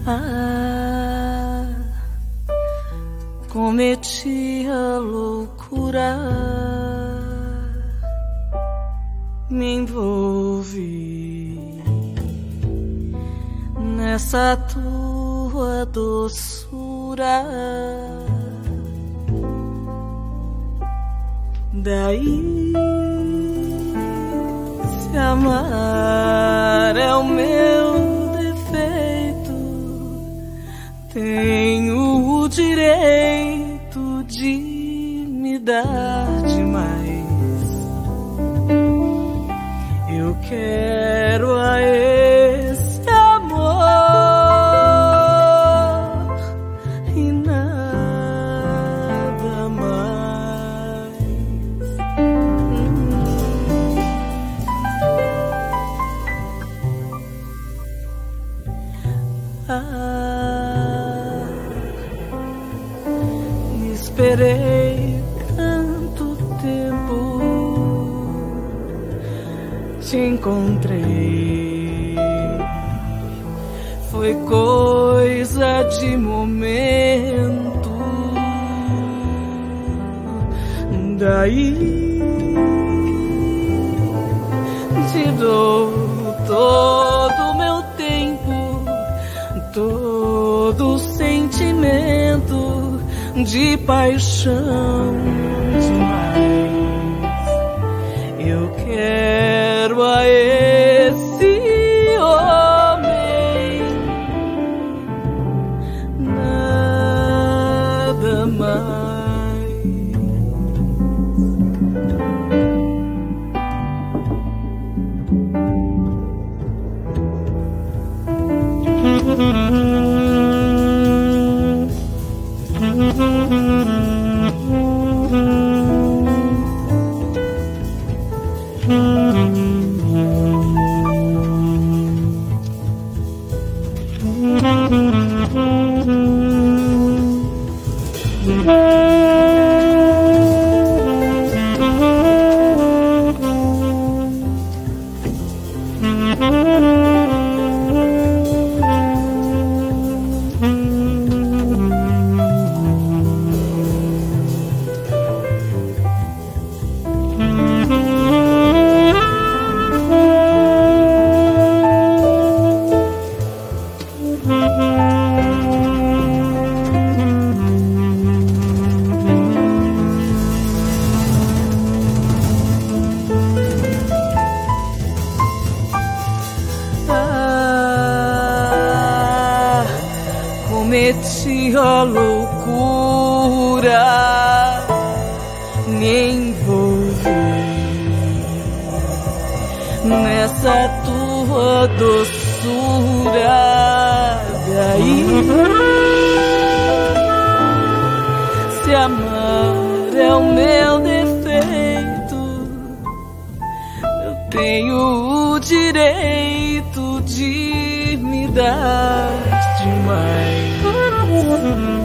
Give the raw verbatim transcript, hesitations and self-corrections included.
Ah, cometi a loucura, me envolvi nessa tua doçura. Daí, se amar é o meu defeito, tenho o direito de me dar demais. Eu quero a esse amor e nada mais. Ah, esperei tanto tempo, te encontrei, foi coisa de momento. Daí te dou todo o meu tempo, todo o sentimento de paixão demais. Eu quero a esse homem, nada mais. Cometi a loucura, me envolvi nessa tua doçura. Daí, se amar é o meu defeito, eu tenho o direito de me dar demais.